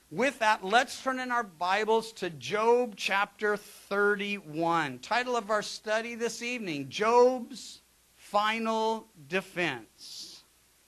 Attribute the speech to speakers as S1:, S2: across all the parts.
S1: With that, let's turn in our Bibles to Job chapter 31. Title of our study this evening, Job's Final Defense.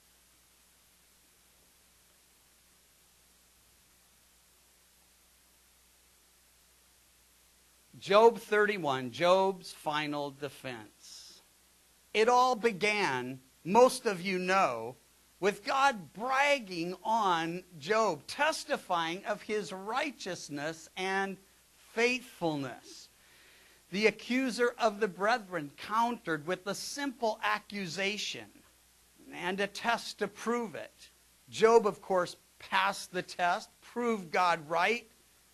S1: Job 31, Job's Final Defense. It all began, most of you know, with God bragging on Job, testifying of his righteousness and faithfulness. The accuser of the brethren countered with a simple accusation and a test to prove it. Job, of course, passed the test, proved God right.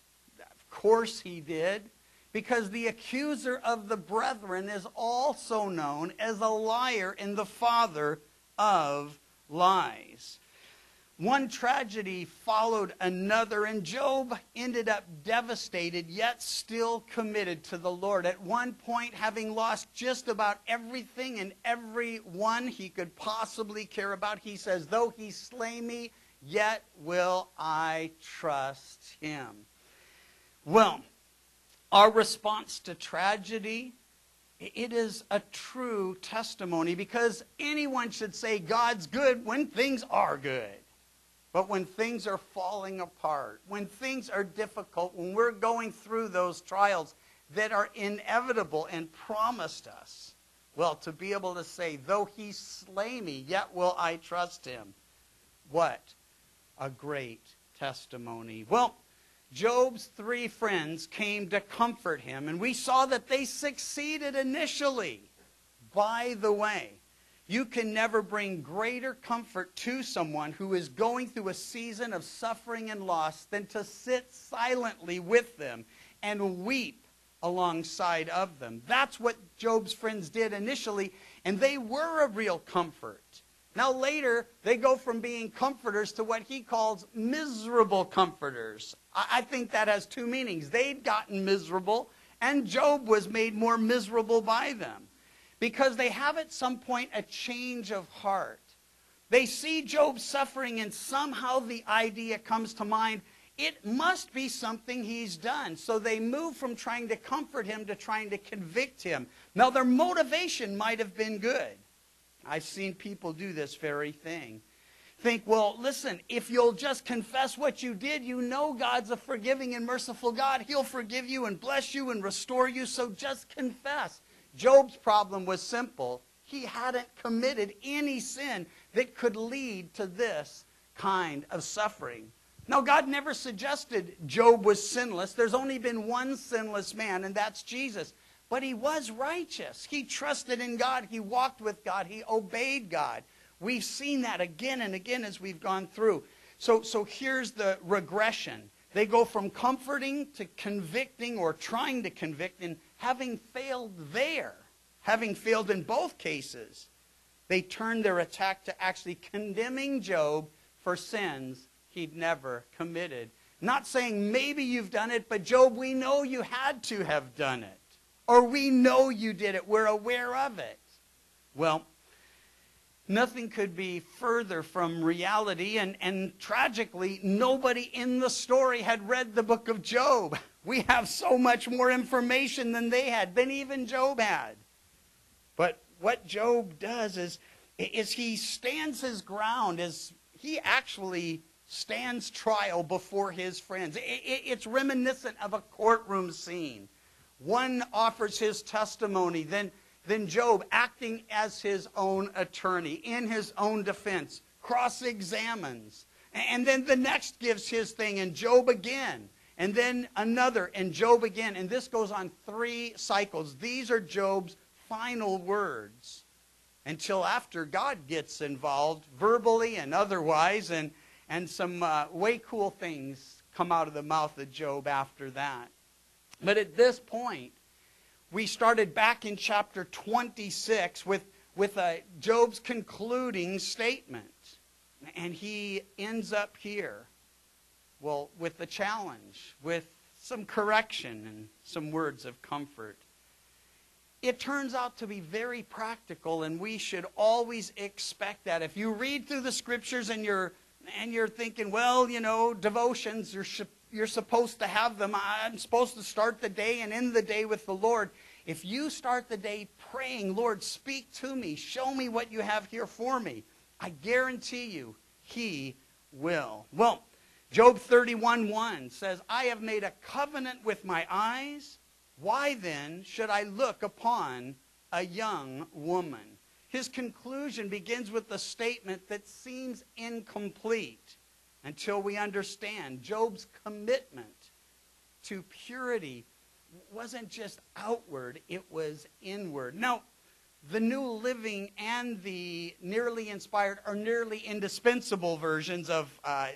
S1: Of course he did, because the accuser of the brethren is also known as a liar and the father of lies. One tragedy followed another, and Job ended up devastated, yet still committed to the Lord. At one point, having lost just about everything and everyone he could possibly care about, he says, "Though he slay me, yet will I trust him." Well, our response to tragedy, it is a true testimony, because anyone should say God's good when things are good. But when things are falling apart, when things are difficult, when we're going through those trials that are inevitable and promised us, well, to be able to say, "Though he slay me, yet will I trust him." What a great testimony. Well, Job's three friends came to comfort him, and we saw that they succeeded initially. By the way, you can never bring greater comfort to someone who is going through a season of suffering and loss than to sit silently with them and weep alongside of them. That's what Job's friends did initially, and they were a real comfort. Now later, they go from being comforters to what he calls miserable comforters. I think that has two meanings. They'd gotten miserable, and Job was made more miserable by them, because they have at some point a change of heart. They see Job suffering, and somehow the idea comes to mind, it must be something he's done. So they move from trying to comfort him to trying to convict him. Now their motivation might have been good. I've seen people do this very thing. Think, well, listen, if you'll just confess what you did, you know God's a forgiving and merciful God. He'll forgive you and bless you and restore you, so just confess. Job's problem was simple. He hadn't committed any sin that could lead to this kind of suffering. Now, God never suggested Job was sinless. There's only been one sinless man, and that's Jesus. But he was righteous. He trusted in God. He walked with God. He obeyed God. We've seen that again and again as we've gone through. So here's the regression. They go from comforting to convicting, or trying to convict, and having failed there, having failed in both cases, they turned their attack to actually condemning Job for sins he'd never committed. Not saying maybe you've done it, but Job, we know you had to have done it. Or we know you did it. We're aware of it. Well, nothing could be further from reality, and tragically, nobody in the story had read the book of Job. We have so much more information than they had, than even Job had. But what Job does is he stands his ground, as he actually stands trial before his friends. It's reminiscent of a courtroom scene. One offers his testimony, then Job, acting as his own attorney, in his own defense, cross-examines. And then the next gives his thing, and Job again. And then another, and Job again. And this goes on 3 cycles. These are Job's final words, until after God gets involved, verbally and otherwise, and some way cool things come out of the mouth of Job after that. But at this point, we started back in chapter 26 with Job's concluding statement. And he ends up here, well, with the challenge, with some correction and some words of comfort. It turns out to be very practical, and we should always expect that. If you read through the scriptures and you're And you're thinking, well, you know, devotions, you're supposed to have them. I'm supposed to start the day and end the day with the Lord. If you start the day praying, Lord, speak to me, show me what you have here for me, I guarantee you, he will. Well, Job 31:1 says, I have made a covenant with my eyes. Why then should I look upon a young woman? His conclusion begins with a statement that seems incomplete until we understand Job's commitment to purity wasn't just outward, it was inward. Now, the New Living and the Nearly Inspired or nearly indispensable versions of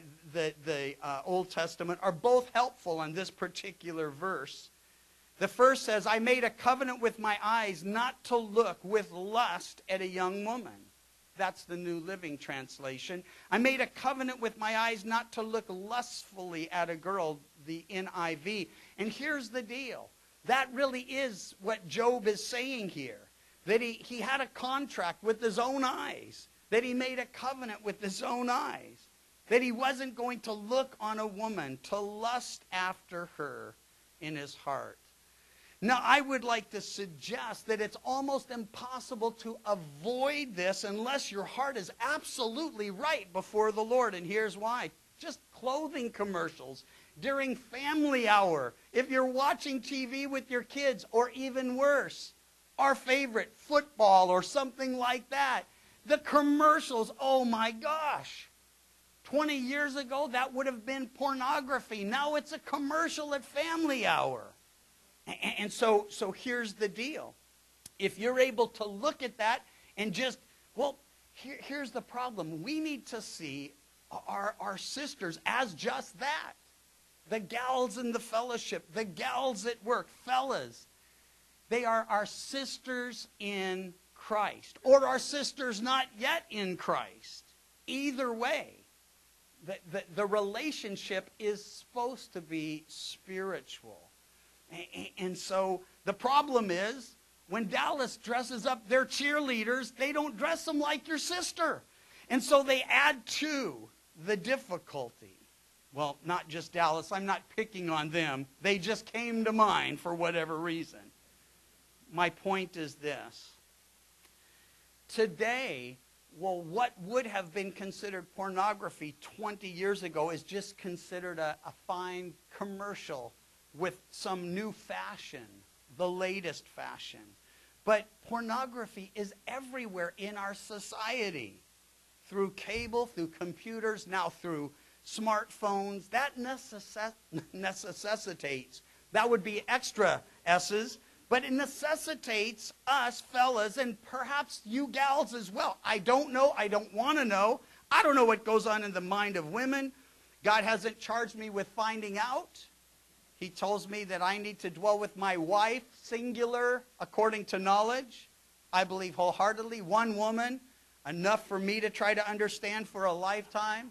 S1: the Old Testament are both helpful on this particular verse. The first says, I made a covenant with my eyes not to look with lust at a young woman. That's the New Living Translation. I made a covenant with my eyes not to look lustfully at a girl, the NIV. And here's the deal. That really is what Job is saying here. That he had a contract with his own eyes. That he made a covenant with his own eyes. That he wasn't going to look on a woman to lust after her in his heart. Now, I would like to suggest that it's almost impossible to avoid this unless your heart is absolutely right before the Lord. And here's why. Just clothing commercials during family hour. If you're watching TV with your kids, or even worse, our favorite, football or something like that. The commercials, oh my gosh. 20 years ago, that would have been pornography. Now it's a commercial at family hour. And so here's the deal. If you're able to look at that and just, well, here's the problem. We need to see our sisters as just that. The gals in the fellowship, the gals at work, fellas. They are our sisters in Christ, or our sisters not yet in Christ. Either way, the relationship is supposed to be spiritual. And so the problem is, when Dallas dresses up their cheerleaders, they don't dress them like your sister. And so they add to the difficulty. Well, not just Dallas. I'm not picking on them. They just came to mind for whatever reason. My point is this. Today, well, what would have been considered pornography 20 years ago is just considered a fine commercial with some new fashion, the latest fashion. But pornography is everywhere in our society. Through cable, through computers, now through smartphones. That necessitates, that would be extra S's, but it necessitates us fellas and perhaps you gals as well. I don't know. I don't want to know. I don't know what goes on in the mind of women. God hasn't charged me with finding out. He tells me that I need to dwell with my wife, singular, according to knowledge. I believe wholeheartedly, one woman, enough for me to try to understand for a lifetime.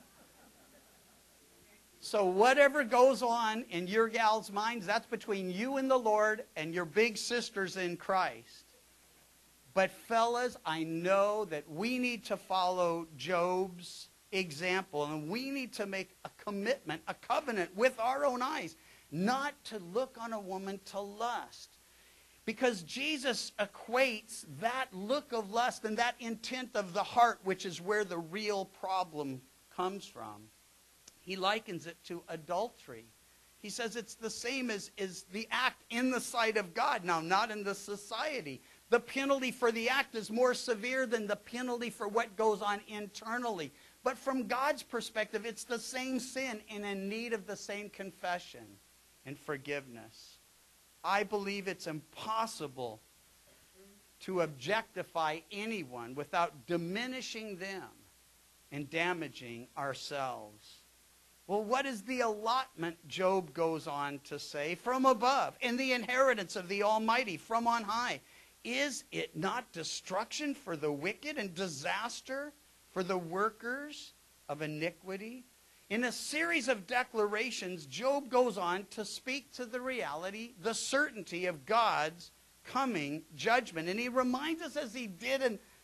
S1: So whatever goes on in your gals' minds, that's between you and the Lord and your big sisters in Christ. But fellas, I know that we need to follow Job's example, and we need to make a commitment, a covenant with our own eyes, not to look on a woman to lust. Because Jesus equates that look of lust and that intent of the heart, which is where the real problem comes from. He likens it to adultery. He says it's the same as the act in the sight of God. Now, not in the society. The penalty for the act is more severe than the penalty for what goes on internally. But from God's perspective, it's the same sin and in need of the same confession and forgiveness. I believe it's impossible to objectify anyone without diminishing them and damaging ourselves. Well, what is the allotment, Job goes on to say, from above, and the inheritance of the Almighty from on high? Is it not destruction for the wicked and disaster for the workers of iniquity? In a series of declarations, Job goes on to speak to the reality, the certainty of God's coming judgment. And he reminds us, as he did in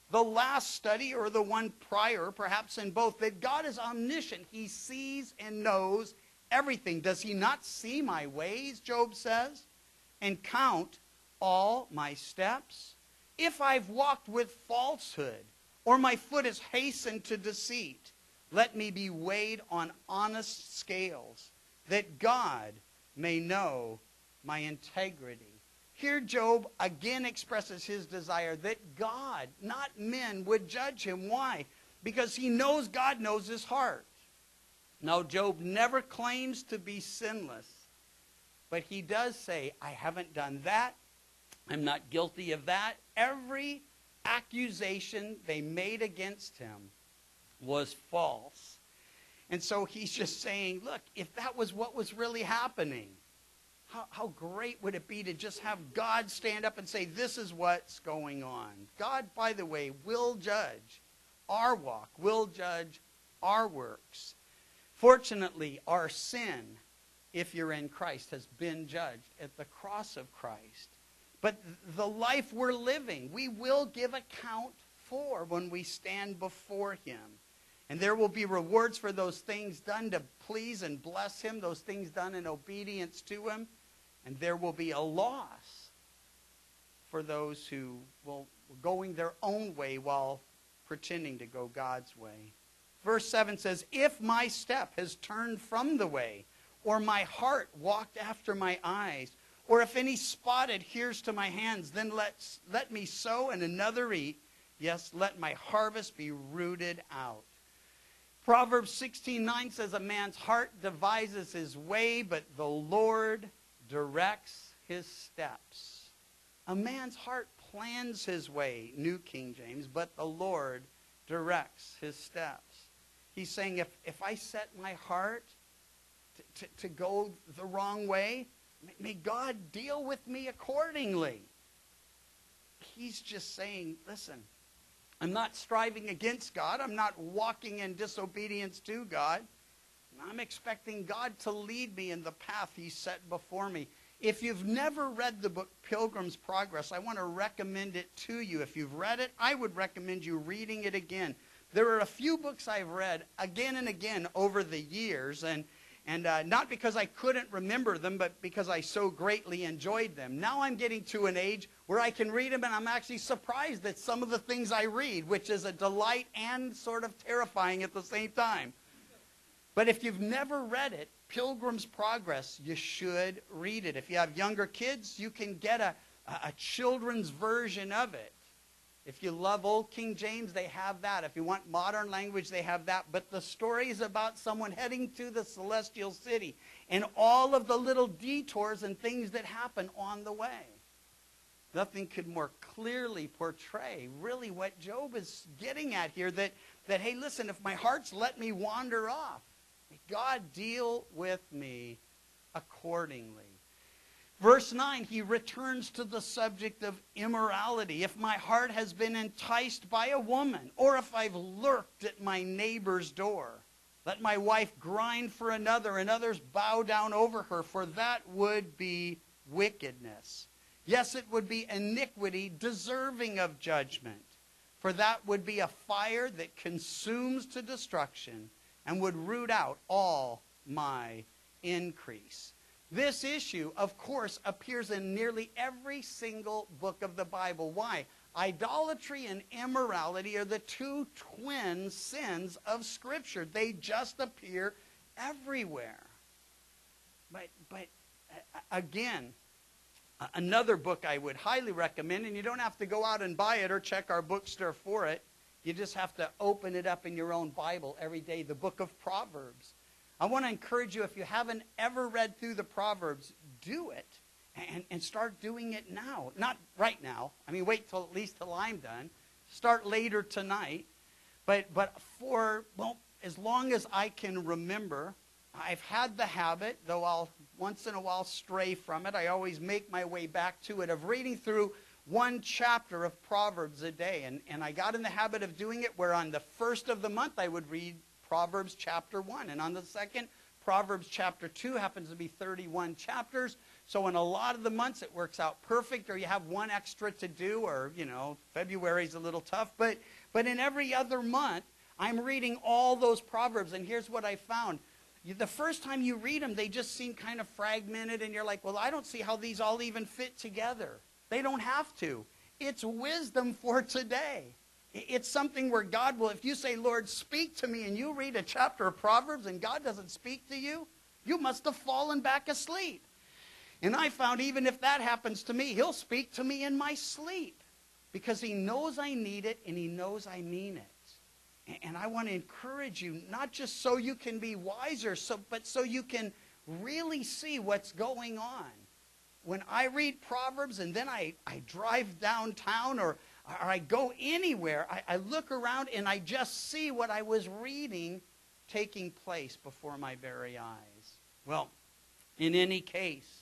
S1: the last study or the one prior, perhaps in both, that God is omniscient. He sees and knows everything. Does he not see my ways, Job says, and count all my steps? If I've walked with falsehood, or my foot is hastened to deceit, let me be weighed on honest scales, that God may know my integrity. Here Job again expresses his desire that God, not men, would judge him. Why? Because he knows God knows his heart. Now, Job never claims to be sinless, but he does say, I haven't done that. I'm not guilty of that. Every accusation they made against him was false. And so he's just saying, look, if that was what was really happening, how great would it be to just have God stand up and say, this is what's going on. God, by the way, will judge our walk, will judge our works. Fortunately, our sin, if you're in Christ, has been judged at the cross of Christ. But the life we're living, we will give account for when we stand before him. And there will be rewards for those things done to please and bless him, those things done in obedience to him. And there will be a loss for those who will going their own way while pretending to go God's way. Verse 7 says, if my step has turned from the way, or my heart walked after my eyes, or if any spot adheres to my hands, then let me sow and another eat. Yes, let my harvest be rooted out. Proverbs 16:9 says, a man's heart devises his way, but the Lord directs his steps. A man's heart plans his way, New King James, but the Lord directs his steps. He's saying, if I set my heart to go the wrong way, may God deal with me accordingly. He's just saying, listen, I'm not striving against God. I'm not walking in disobedience to God. I'm expecting God to lead me in the path he set before me. If you've never read the book Pilgrim's Progress, I want to recommend it to you. If you've read it, I would recommend you reading it again. There are a few books I've read again and again over the years, and not because I couldn't remember them, but because I so greatly enjoyed them. Now I'm getting to an age where I can read them, and I'm actually surprised at some of the things I read, which is a delight and sort of terrifying at the same time. But if you've never read it, Pilgrim's Progress, you should read it. If you have younger kids, you can get a children's version of it. If you love Old King James, they have that. If you want modern language, they have that. But the story is about someone heading to the celestial city and all of the little detours and things that happen on the way. Nothing could more clearly portray really what Job is getting at here, that hey, listen, if my heart's let me wander off, may God deal with me accordingly. Verse 9, he returns to the subject of immorality. If my heart has been enticed by a woman, or if I've lurked at my neighbor's door, let my wife grind for another and others bow down over her, for that would be wickedness. Yes, it would be iniquity deserving of judgment, for that would be a fire that consumes to destruction and would root out all my increase. This issue, of course, appears in nearly every single book of the Bible. Why? Idolatry and immorality are the two twin sins of Scripture. They just appear everywhere. But again, another book I would highly recommend, and you don't have to go out and buy it or check our bookstore for it. You just have to open it up in your own Bible every day, the book of Proverbs. I want to encourage you, if you haven't ever read through the Proverbs, do it and start doing it now. Not right now. I mean, wait till at least till I'm done. Start later tonight. But for, well, as long as I can remember, I've had the habit, though I'll once in a while stray from it, I always make my way back to it, of reading through one chapter of Proverbs a day. And I got in the habit of doing it where on the first of the month I would read Proverbs chapter 1. And on the second, Proverbs chapter 2 happens to be 31 chapters. So in a lot of the months it works out perfect, or you have one extra to do, or, February's a little tough. But in every other month, I'm reading all those Proverbs, and here's what I found. The first time you read them, they just seem kind of fragmented, and you're like, well, I don't see how these all even fit together. They don't have to. It's wisdom for today. It's something where God will, if you say, Lord, speak to me, and you read a chapter of Proverbs and God doesn't speak to you, you must have fallen back asleep. And I found even if that happens to me, he'll speak to me in my sleep because he knows I need it and he knows I mean it. And I want to encourage you, not just so you can be wiser, but so you can really see what's going on. When I read Proverbs and then I drive downtown or I go anywhere, I look around and I just see what I was reading taking place before my very eyes. Well, in any case,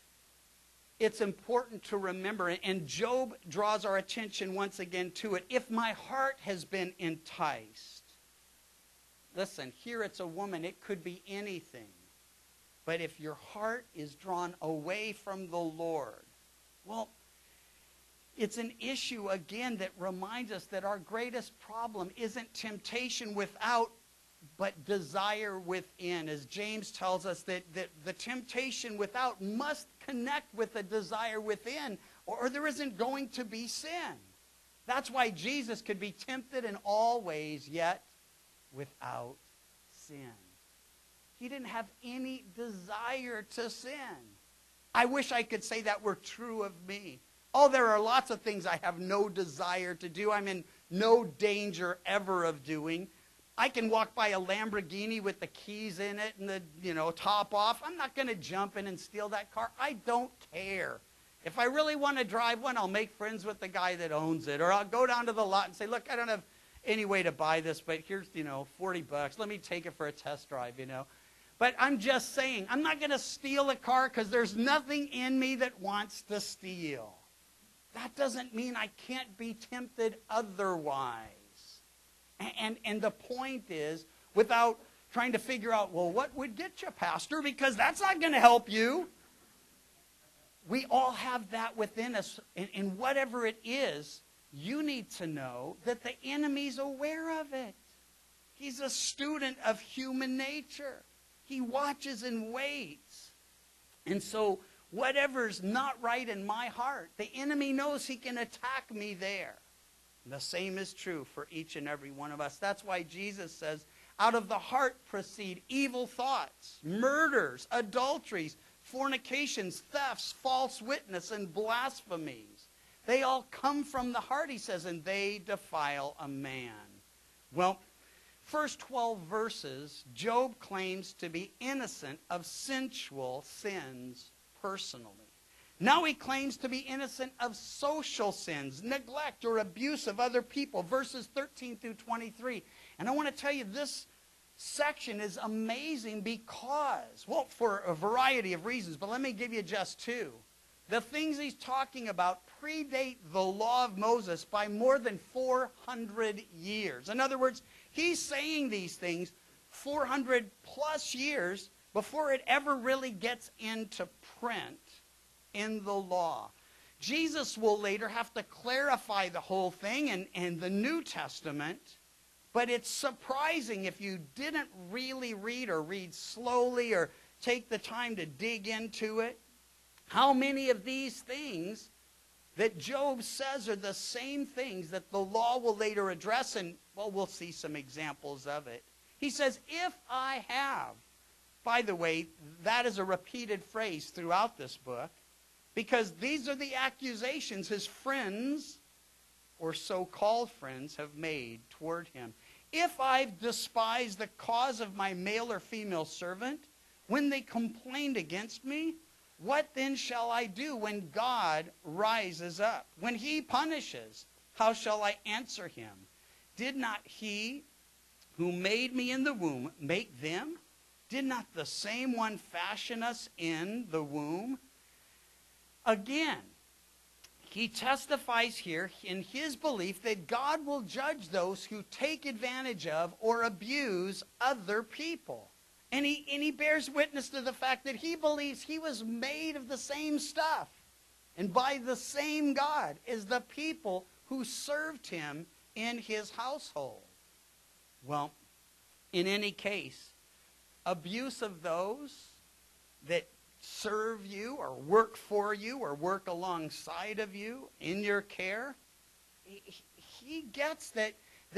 S1: it's important to remember, and Job draws our attention once again to it. If my heart has been enticed, listen, here it's a woman, it could be anything. But if your heart is drawn away from the Lord, well, it's an issue, again, that reminds us that our greatest problem isn't temptation without, but desire within. As James tells us that the temptation without must connect with the desire within, or there isn't going to be sin. That's why Jesus could be tempted in all ways, yet without sin. He didn't have any desire to sin. I wish I could say that were true of me. Oh, there are lots of things I have no desire to do. I'm in no danger ever of doing. I can walk by a Lamborghini with the keys in it and the top off. I'm not going to jump in and steal that car. I don't care. If I really want to drive one, I'll make friends with the guy that owns it. Or I'll go down to the lot and say, look, I don't have any way to buy this, but here's, $40. Let me take it for a test drive, But I'm just saying, I'm not going to steal a car because there's nothing in me that wants to steal. That doesn't mean I can't be tempted otherwise. And the point is, without trying to figure out, well, what would get you, Pastor? Because that's not going to help you. We all have that within us. And whatever it is, you need to know that the enemy's aware of it. He's a student of human nature. He watches and waits. And so whatever's not right in my heart, the enemy knows he can attack me there. And the same is true for each and every one of us. That's why Jesus says, out of the heart proceed evil thoughts, murders, adulteries, fornications, thefts, false witness, and blasphemies. They all come from the heart, he says, and they defile a man. Well, first 12 verses, Job claims to be innocent of sensual sins personally. Now he claims to be innocent of social sins, neglect or abuse of other people, verses 13 through 23. And I want to tell you, this section is amazing because, well, for a variety of reasons, but let me give you just two. The things he's talking about predate the law of Moses by more than 400 years. In other words, he's saying these things 400 plus years before it ever really gets into print in the law. Jesus will later have to clarify the whole thing in the New Testament, but it's surprising if you didn't really read or read slowly or take the time to dig into it, how many of these things that Job says are the same things that the law will later address, and, well, we'll see some examples of it. He says, if I have, by the way, that is a repeated phrase throughout this book, because these are the accusations his friends, or so-called friends, have made toward him. If I've despised the cause of my male or female servant, when they complained against me, what then shall I do when God rises up? When he punishes, how shall I answer him? Did not he who made me in the womb make them? Did not the same one fashion us in the womb? Again, he testifies here in his belief that God will judge those who take advantage of or abuse other people. And he bears witness to the fact that he believes he was made of the same stuff and by the same God as the people who served him in his household. Well, in any case, abuse of those that serve you or work for you or work alongside of you in your care, he gets that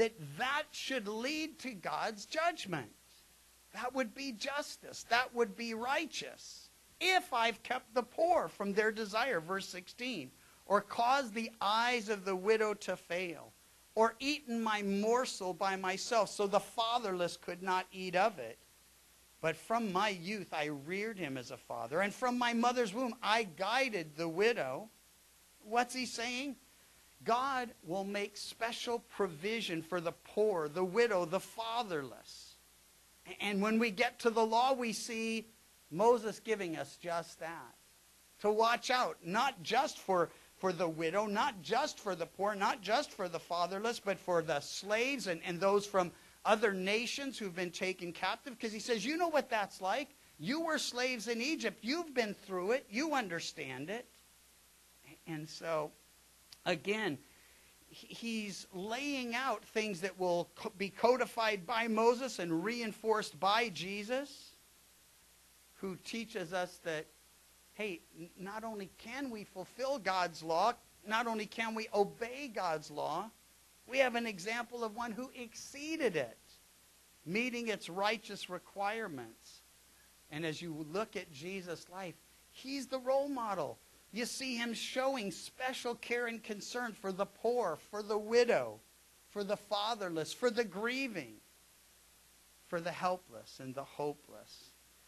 S1: should lead to God's judgment. That would be justice. That would be righteous. If I've kept the poor from their desire, verse 16, or caused the eyes of the widow to fail, or eaten my morsel by myself, so the fatherless could not eat of it. But from my youth I reared him as a father, and from my mother's womb I guided the widow. What's he saying? God will make special provision for the poor, the widow, the fatherless. And when we get to the law, we see Moses giving us just that. To watch out, not just for the widow, not just for the poor, not just for the fatherless, but for the slaves and those from other nations who've been taken captive. Because he says, you know what that's like. You were slaves in Egypt. You've been through it. You understand it. And so, again, he's laying out things that will be codified by Moses and reinforced by Jesus, who teaches us that, hey, not only can we fulfill God's law, not only can we obey God's law, we have an example of one who exceeded it, meeting its righteous requirements. And as you look at Jesus' life, he's the role model. You see him showing special care and concern for the poor, for the widow, for the fatherless, for the grieving, for the helpless and the hopeless.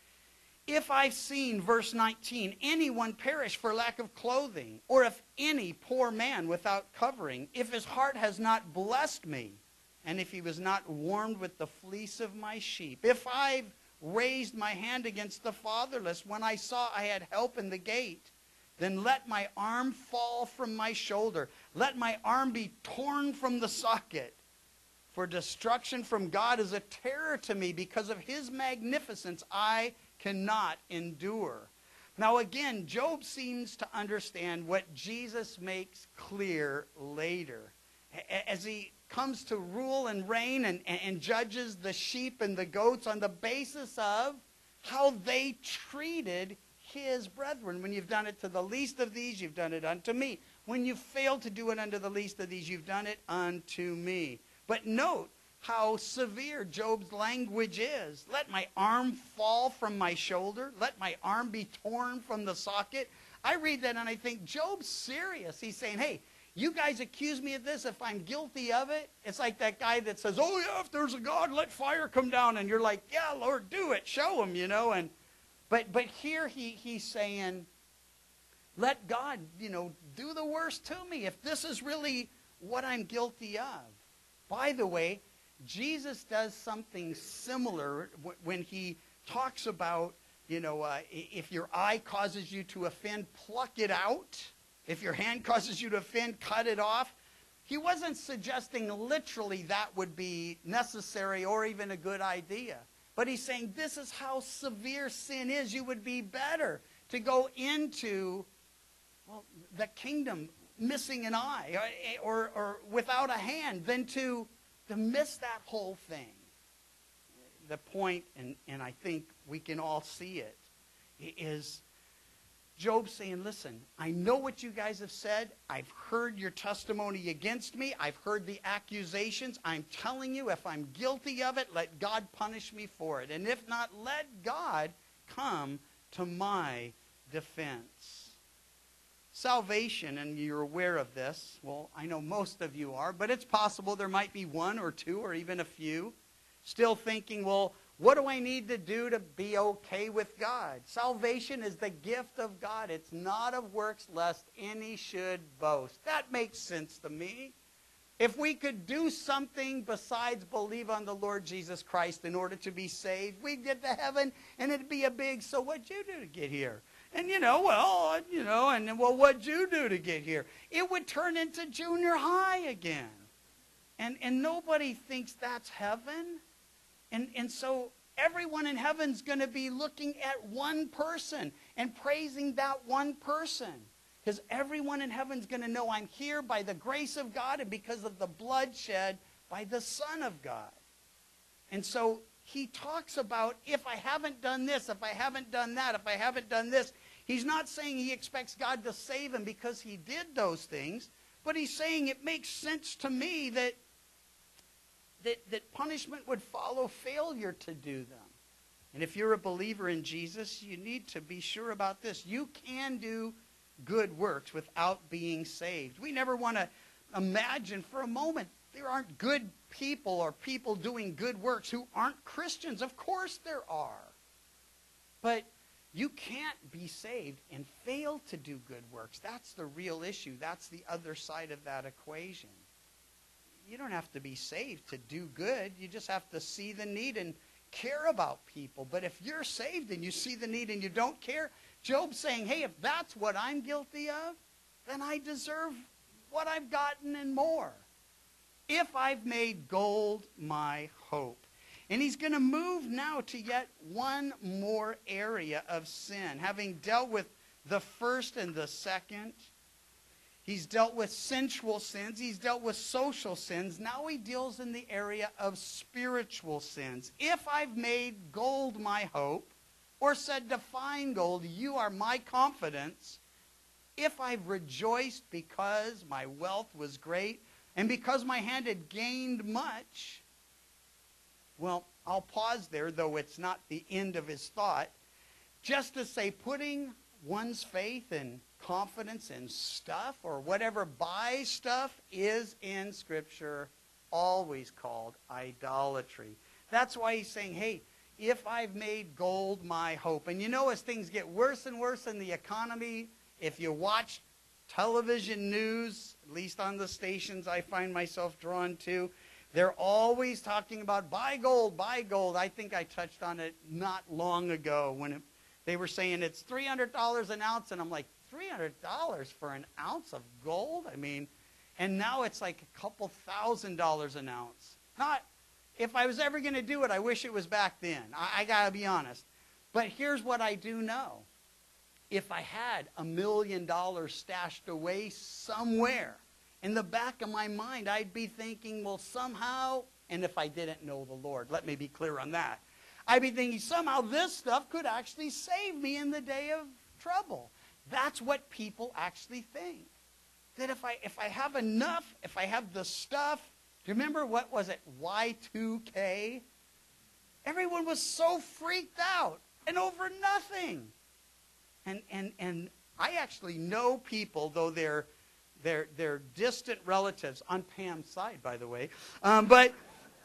S1: If I've seen, verse 19, anyone perish for lack of clothing, or if any poor man without covering, if his heart has not blessed me, and if he was not warmed with the fleece of my sheep, if I've raised my hand against the fatherless when I saw I had help in the gate, then let my arm fall from my shoulder. Let my arm be torn from the socket. For destruction from God is a terror to me. Because of his magnificence, I cannot endure. Now again, Job seems to understand what Jesus makes clear later. As he comes to rule and reign and judges the sheep and the goats on the basis of how they treated his brethren. When you've done it to the least of these, you've done it unto me. When you fail to do it unto the least of these, you've done it unto me. But note how severe Job's language is. Let my arm fall from my shoulder. Let my arm be torn from the socket. I read that and I think, Job's serious. He's saying, hey, you guys accuse me of this. If I'm guilty of it, it's like that guy that says, oh yeah, if there's a God, let fire come down. And you're like, yeah, Lord, do it. Show him, you know. But here he's saying, let God, do the worst to me if this is really what I'm guilty of. By the way, Jesus does something similar when he talks about, if your eye causes you to offend, pluck it out. If your hand causes you to offend, cut it off. He wasn't suggesting literally that would be necessary or even a good idea. But he's saying this is how severe sin is. You would be better to go into, the kingdom missing an eye or without a hand than to miss that whole thing. The point, and I think we can all see it, is Job saying, listen, I know what you guys have said. I've heard your testimony against me. I've heard the accusations. I'm telling you, if I'm guilty of it, let God punish me for it. And if not, let God come to my defense. Salvation, and you're aware of this. Well, I know most of you are, but it's possible there might be one or two or even a few still thinking, well, what do I need to do to be okay with God? Salvation is the gift of God. It's not of works, lest any should boast. That makes sense to me. If we could do something besides believe on the Lord Jesus Christ in order to be saved, we'd get to heaven and it'd be a big, so what'd you do to get here? And what'd you do to get here? It would turn into junior high again. And nobody thinks that's heaven. And so Everyone in heaven's going to be looking at one person and praising that one person. Because everyone in heaven's going to know I'm here by the grace of God and because of the blood shed by the Son of God. And so he talks about, if I haven't done this, if I haven't done that, if I haven't done this, he's not saying he expects God to save him because he did those things, but he's saying it makes sense to me that punishment would follow failure to do them. And if you're a believer in Jesus, you need to be sure about this. You can do good works without being saved. We never want to imagine for a moment there aren't good people or people doing good works who aren't Christians. Of course there are. But you can't be saved and fail to do good works. That's the real issue. That's the other side of that equation. You don't have to be saved to do good. You just have to see the need and care about people. But if you're saved and you see the need and you don't care, Job's saying, hey, if that's what I'm guilty of, then I deserve what I've gotten and more. If I've made gold my hope. And he's going to move now to yet one more area of sin. Having dealt with the first and the second, he's dealt with sensual sins. He's dealt with social sins. Now he deals in the area of spiritual sins. If I've made gold my hope, or said to find gold, you are my confidence. If I've rejoiced because my wealth was great, and because my hand had gained much, well, I'll pause there, though it's not the end of his thought, just to say putting one's faith and confidence in stuff or whatever buys stuff is in Scripture always called idolatry. That's why he's saying, hey, if I've made gold my hope. And you know, as things get worse and worse in the economy, if you watch television news, at least on the stations I find myself drawn to, they're always talking about buy gold, buy gold. I think I touched on it not long ago when they were saying it's $300 an ounce, and I'm like, $300 for an ounce of gold? I mean, and now it's like a couple $1,000s an ounce. Not, if I was ever going to do it, I wish it was back then. I got to be honest. But here's what I do know. If I had $1 million stashed away somewhere, in the back of my mind, I'd be thinking, well, somehow, and if I didn't know the Lord, let me be clear on that, I'd be thinking somehow this stuff could actually save me in the day of trouble. That's what people actually think. That if I have enough, if I have the stuff, do you remember, what was it, Y2K? Everyone was so freaked out and over nothing. And I actually know people, though they're distant relatives, on Pam's side, by the way. But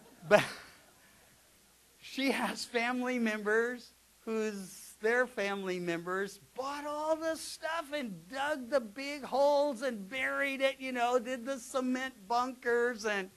S1: she has family members their family members bought all this stuff and dug the big holes and buried it, did the cement bunkers, and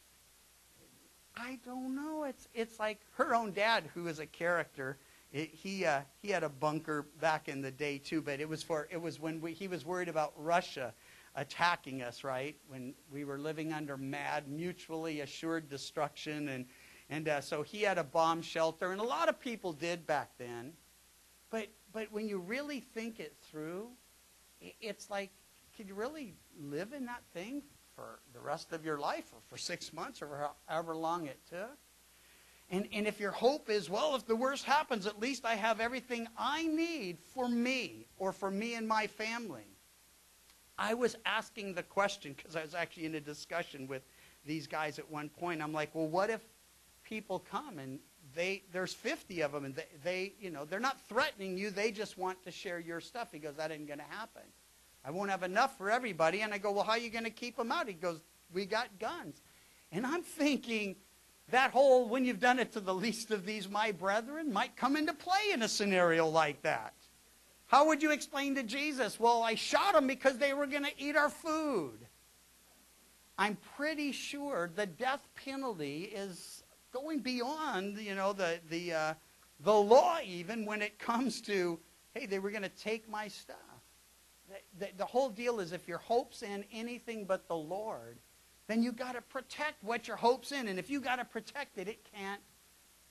S1: I don't know. It's like her own dad, who is a character. He had a bunker back in the day too, but it was when he was worried about Russia attacking us, right? When we were living under mutually assured destruction, and so he had a bomb shelter, and a lot of people did back then. But when you really think it through, it's like, could you really live in that thing for the rest of your life, or for 6 months, or however long it took? And if your hope is, well, if the worst happens, at least I have everything I need for me, or for me and my family. I was asking the question, because I was actually in a discussion with these guys at one point. I'm like, well, what if people come and there's 50 of them, and they're not threatening you, they just want to share your stuff. He goes, that ain't going to happen. I won't have enough for everybody. And I go, well, how are you going to keep them out? He goes, we got guns. And I'm thinking, that whole, when you've done it to the least of these, my brethren, might come into play in a scenario like that. How would you explain to Jesus, well, I shot them because they were going to eat our food? I'm pretty sure the death penalty is going beyond, the law, even when it comes to, hey, they were going to take my stuff. The whole deal is, if your hope's in anything but the Lord, then you got to protect what your hope's in. And if you got to protect it, it can't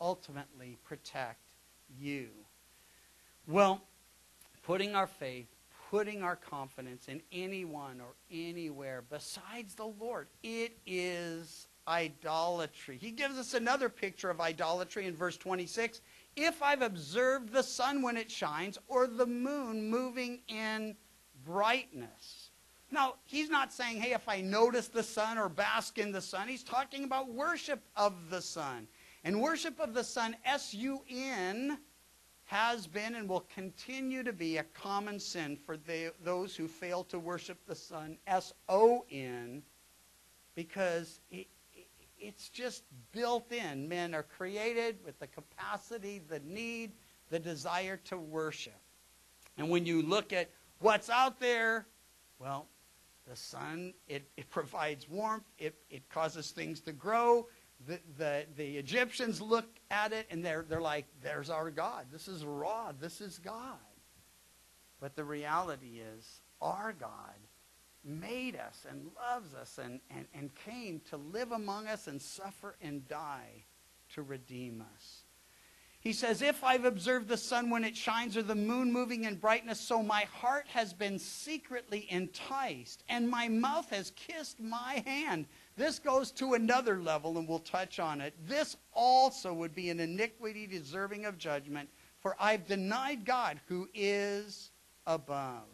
S1: ultimately protect you. Well, putting our faith, putting our confidence in anyone or anywhere besides the Lord, it is idolatry. He gives us another picture of idolatry in verse 26. If I've observed the sun when it shines, or the moon moving in brightness. Now, he's not saying, hey, if I notice the sun or bask in the sun. He's talking about worship of the sun. And worship of the sun, S-U-N, has been and will continue to be a common sin for those who fail to worship the sun, S-O-N, because it's just built in. Men are created with the capacity, the need, the desire to worship. And when you look at what's out there, well, the sun, it provides warmth. It causes things to grow. The Egyptians look at it and they're like, there's our God. This is Ra. This is God. But the reality is our God made us and loves us and came to live among us and suffer and die to redeem us. He says, if I've observed the sun when it shines or the moon moving in brightness, so my heart has been secretly enticed and my mouth has kissed my hand. This goes to another level, and we'll touch on it. This also would be an iniquity deserving of judgment, for I've denied God who is above.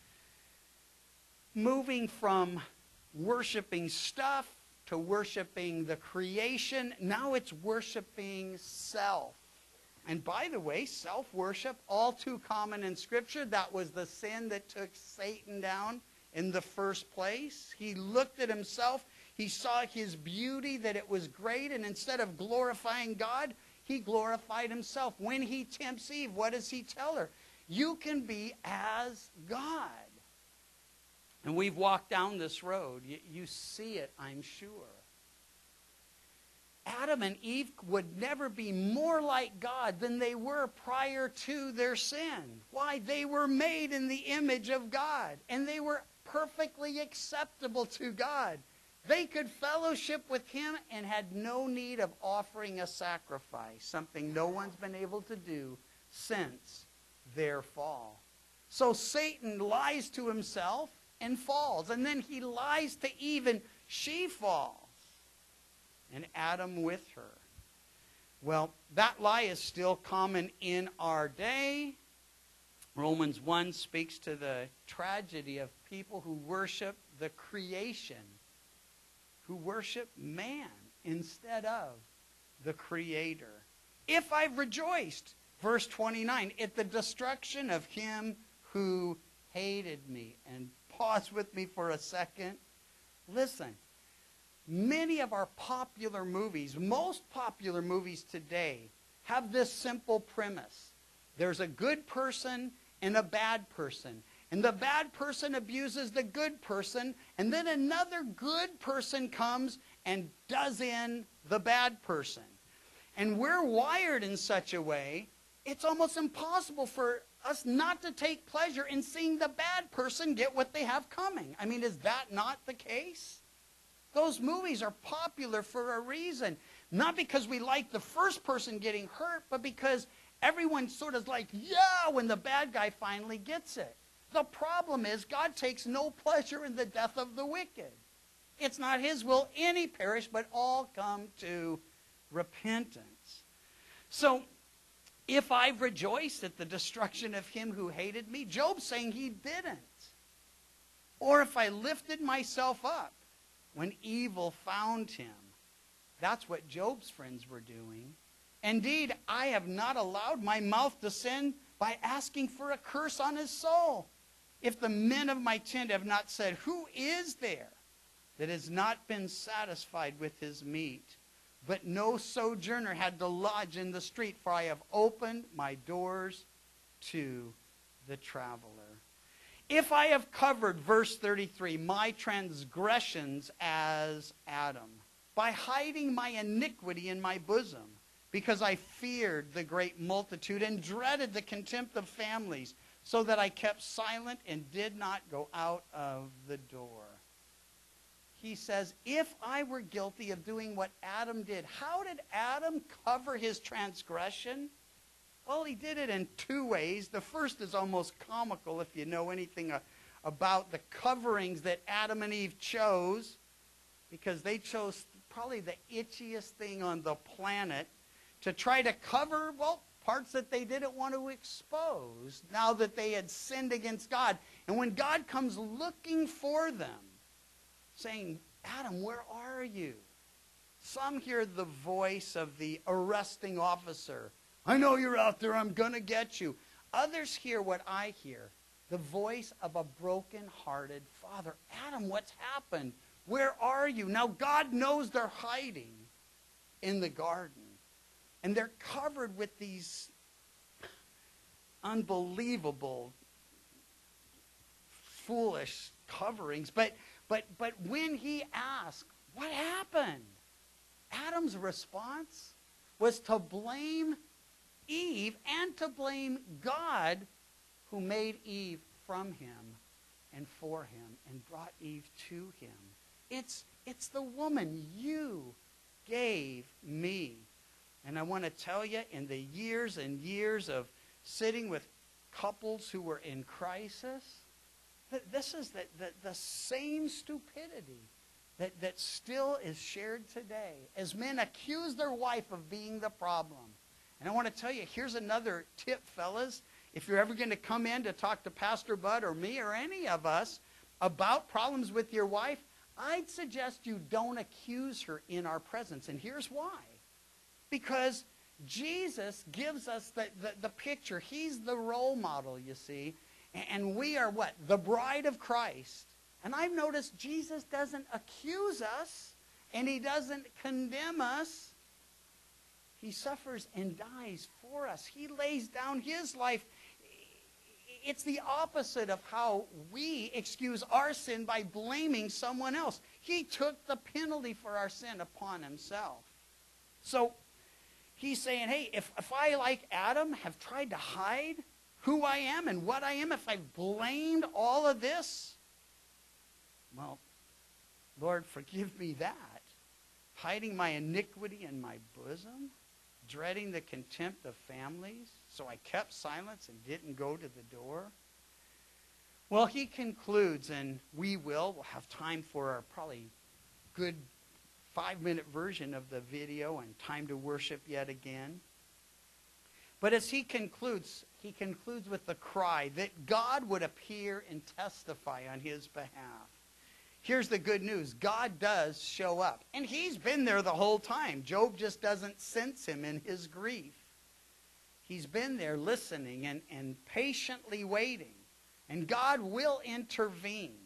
S1: Moving from worshiping stuff to worshiping the creation, now it's worshiping self. And by the way, self-worship, all too common in Scripture. That was the sin that took Satan down in the first place. He looked at himself. He saw his beauty, that it was great. And instead of glorifying God, he glorified himself. When he tempts Eve, what does he tell her? You can be as God. And we've walked down this road. You see it, I'm sure. Adam and Eve would never be more like God than they were prior to their sin. Why? They were made in the image of God, and they were perfectly acceptable to God. They could fellowship with him and had no need of offering a sacrifice, something no one's been able to do since their fall. So Satan lies to himself and falls, and then he lies to Eve and she falls. And Adam with her. Well, that lie is still common in our day. Romans 1 speaks to the tragedy of people who worship the creation, who worship man instead of the Creator. If I've rejoiced, verse 29, at the destruction of him who hated me. And pause with me for a second. Listen. Many of our popular movies, most popular movies today, have this simple premise. There's a good person and a bad person. And the bad person abuses the good person, and then another good person comes and does in the bad person. And we're wired in such a way, it's almost impossible for us not to take pleasure in seeing the bad person get what they have coming. I mean, is that not the case? Those movies are popular for a reason. Not because we like the first person getting hurt, but because everyone sort of like, yeah, when the bad guy finally gets it. The problem is God takes no pleasure in the death of the wicked. It's not his will any perish, but all come to repentance. So, if I've rejoiced at the destruction of him who hated me, Job's saying he didn't. Or if I lifted myself up when evil found him. That's what Job's friends were doing. Indeed, I have not allowed my mouth to sin by asking for a curse on his soul. If the men of my tent have not said, who is there that has not been satisfied with his meat? But no sojourner had to lodge in the street, for I have opened my doors to the traveler. If I have covered, verse 33, my transgressions as Adam, by hiding my iniquity in my bosom, because I feared the great multitude and dreaded the contempt of families, so that I kept silent and did not go out of the door. he says, if I were guilty of doing what Adam did, how did Adam cover his transgression? Well, he did it in two ways. The first is almost comical if you know anything about the coverings that Adam and Eve chose, because they chose probably the itchiest thing on the planet to try to cover, well, parts that they didn't want to expose now that they had sinned against God. And when God comes looking for them, saying, Adam, where are you? Some hear the voice of the arresting officer. I know you're out there. I'm going to get you. Others hear what I hear, the voice of a broken-hearted father. Adam, what's happened? Where are you? Now, God knows they're hiding in the garden. And they're covered with these unbelievable, foolish coverings. But when he asked, what happened? Adam's response was to blame Eve and to blame God, who made Eve from him and for him and brought Eve to him. It's the woman you gave me. And I want to tell you, in the years and years of sitting with couples who were in crisis, this is the same stupidity that still is shared today as men accuse their wife of being the problem. And I want to tell you, here's another tip, fellas. If you're ever going to come in to talk to Pastor Bud or me or any of us about problems with your wife, I'd suggest you don't accuse her in our presence. And here's why. Because Jesus gives us the picture. He's the role model, you see. And we are what? The bride of Christ. And I've noticed Jesus doesn't accuse us, and he doesn't condemn us. He suffers and dies for us. He lays down his life. It's the opposite of how we excuse our sin by blaming someone else. He took the penalty for our sin upon himself. So he's saying, hey, if I, like Adam, have tried to hide who I am and what I am, if I've blamed all of this, well, Lord, forgive me that. Hiding my iniquity in my bosom, dreading the contempt of families, so I kept silence and didn't go to the door. Well, he concludes, and we'll have time for our probably good 5-minute version of the video and time to worship yet again. But as he concludes with the cry that God would appear and testify on his behalf. Here's the good news. God does show up. And he's been there the whole time. Job just doesn't sense him in his grief. He's been there listening and patiently waiting. And God will intervene.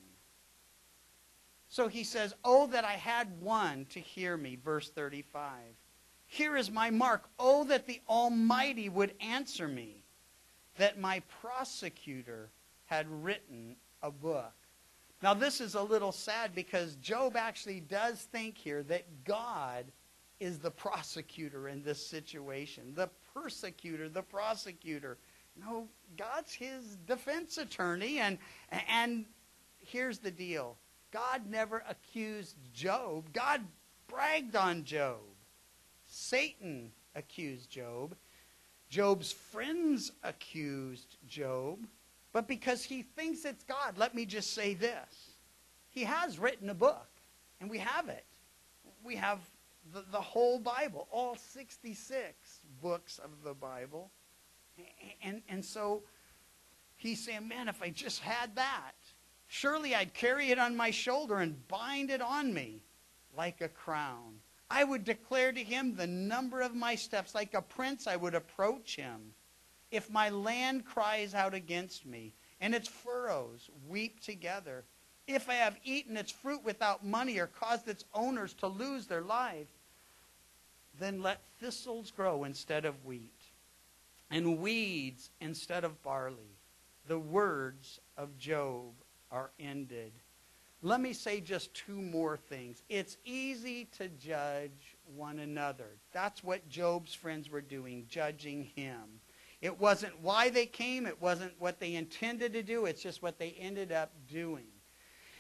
S1: So he says, oh, that I had one to hear me, verse 35. Here is my mark. Oh, that the Almighty would answer me, that my prosecutor had written a book. Now, this is a little sad because Job actually does think here that God is the prosecutor in this situation. The persecutor, the prosecutor. No, God's his defense attorney. And here's the deal. God never accused Job. God bragged on Job. Satan accused Job. Job's friends accused Job. But because he thinks it's God, let me just say this. He has written a book, and we have it. We have the whole Bible, all 66 books of the Bible. And so he's saying, man, if I just had that, surely I'd carry it on my shoulder and bind it on me like a crown. I would declare to him the number of my steps. Like a prince, I would approach him. If my land cries out against me, and its furrows weep together, if I have eaten its fruit without money or caused its owners to lose their life, then let thistles grow instead of wheat, and weeds instead of barley. The words of Job are ended. Let me say just two more things. It's easy to judge one another. That's what Job's friends were doing, judging him. It wasn't why they came. It wasn't what they intended to do. It's just what they ended up doing.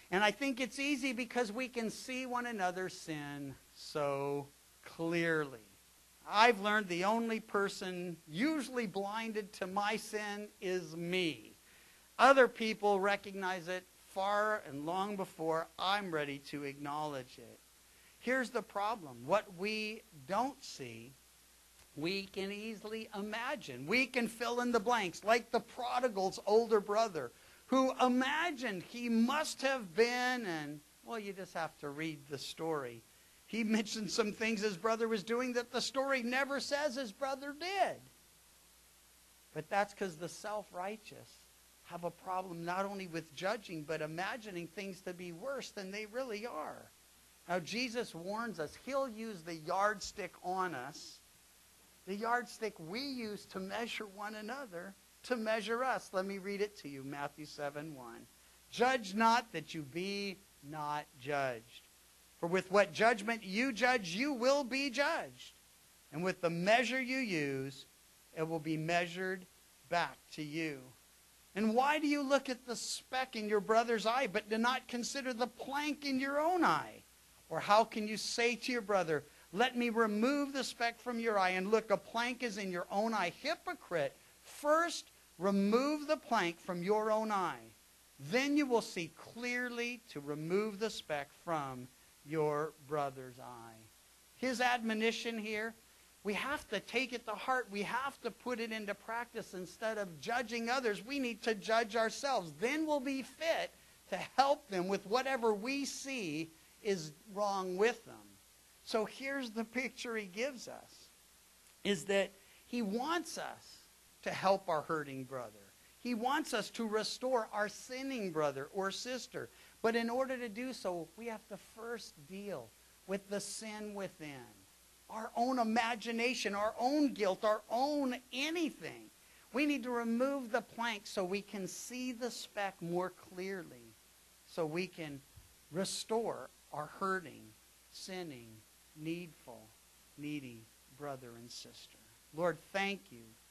S1: And I think it's easy because we can see one another's sin so clearly. I've learned the only person usually blinded to my sin is me. Other people recognize it far and long before I'm ready to acknowledge it. Here's the problem. What we don't see, we can easily imagine. We can fill in the blanks, like the prodigal's older brother, who imagined he must have been, and, well, you just have to read the story. He mentioned some things his brother was doing that the story never says his brother did. But that's because the self-righteous have a problem not only with judging, but imagining things to be worse than they really are. Now, Jesus warns us. He'll use the yardstick on us, the yardstick we use to measure one another, to measure us. Let me read it to you, Matthew 7:1. Judge not that you be not judged. For with what judgment you judge, you will be judged. And with the measure you use, it will be measured back to you. And why do you look at the speck in your brother's eye, but do not consider the plank in your own eye? Or how can you say to your brother, let me remove the speck from your eye, and look, a plank is in your own eye? Hypocrite, first remove the plank from your own eye. Then you will see clearly to remove the speck from your brother's eye. His admonition here, we have to take it to heart. We have to put it into practice. Instead of judging others, we need to judge ourselves. Then we'll be fit to help them with whatever we see is wrong with them. So here's the picture he gives us, is that he wants us to help our hurting brother. He wants us to restore our sinning brother or sister. But in order to do so, we have to first deal with the sin within. Our own imagination, our own guilt, our own anything. We need to remove the plank so we can see the speck more clearly, so we can restore our hurting, sinning, needful, needy brother and sister. Lord, thank you